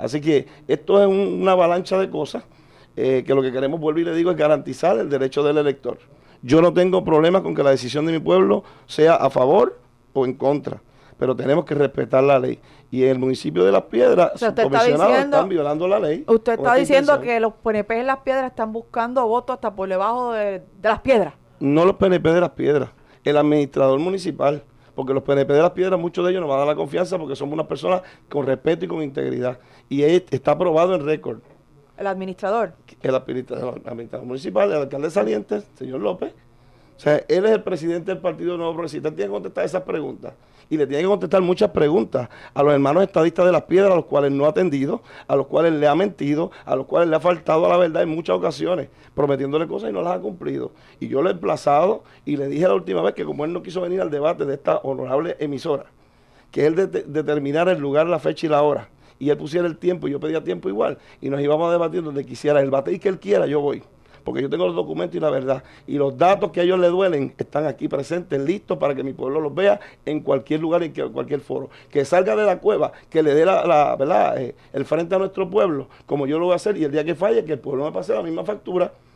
Así que esto es una avalancha de cosas que lo que queremos, vuelvo y le digo, es garantizar el derecho del elector. Yo no tengo problema con que la decisión de mi pueblo sea a favor o en contra, pero tenemos que respetar la ley. Y en el municipio de Las Piedras, O sea, sus comisionados están violando la ley. usted está diciendo intención. que los PNP en Las Piedras están buscando votos hasta por debajo de Las Piedras. No los PNP de Las Piedras, el administrador municipal, porque los PNP de Las Piedras, muchos de ellos nos van a dar la confianza porque somos unas personas con respeto y con integridad. Y está aprobado en récord. El administrador. El administrador municipal, el alcalde saliente, señor López. O sea, él es el presidente del Partido Nuevo Progresista. Él tiene que contestar esas preguntas. Y le tiene que contestar muchas preguntas a los hermanos estadistas de Las Piedras, a los cuales no ha atendido, a los cuales le ha mentido, a los cuales le ha faltado a la verdad en muchas ocasiones, prometiéndole cosas y no las ha cumplido. Y yo lo he emplazado y le dije la última vez que como él no quiso venir al debate de esta honorable emisora, que él determinara el lugar, la fecha y la hora, y él pusiera el tiempo y yo pedía tiempo igual, y nos íbamos a debatir donde quisiera el debate y que él quiera, yo voy. Porque yo tengo los documentos y la verdad. Y los datos que a ellos les duelen están aquí presentes, listos para que mi pueblo los vea en cualquier lugar, en cualquier foro. Que salga de la cueva, que le dé ¿verdad? El frente a nuestro pueblo, como yo lo voy a hacer, y el día que falle, que el pueblo me pase la misma factura.